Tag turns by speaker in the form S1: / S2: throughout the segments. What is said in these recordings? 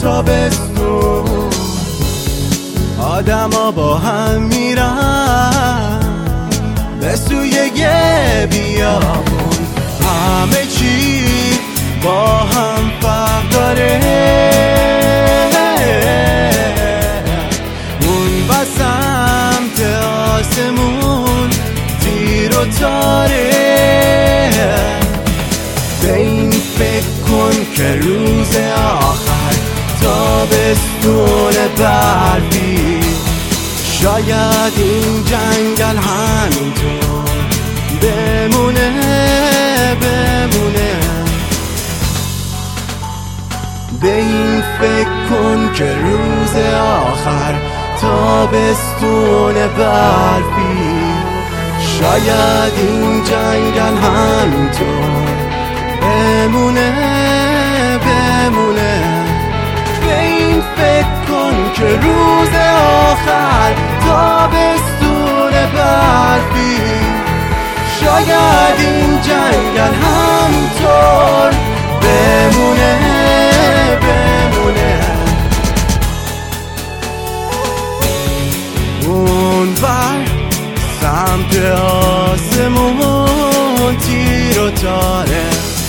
S1: تابستون آدما با هم میرن به سوی یه بیابون، همه چی با هم فرق داره. اون سمت آسمون تیر و تاره، به این فکر کن که روز آخر تابستون برفی، شاید این جنگل همینطور بمونه. به این فکر کن که روز آخر تابستون برفی، شاید این جنگل همینطور بمونه. به این فکر کن که روز آخر تابستون برفی، شاید این جنگل همینطور بمونه. اون بر سمت آسمون تیر و تاره،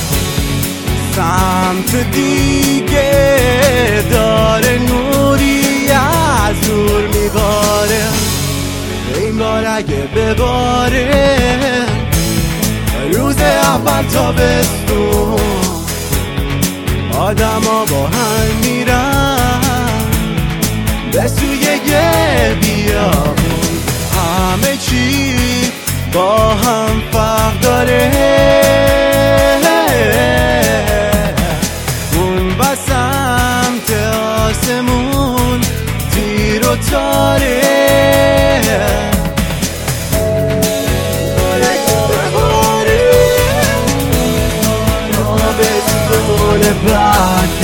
S1: سمت دیگه داره نوری از نور میباره. این بار اگه بباره روز اول تابستون آدما با هم میرن به سوی یه بیابون، همه چی با هم فرق داره. اون سمت آسمون تیر و تاره، تابستون بعد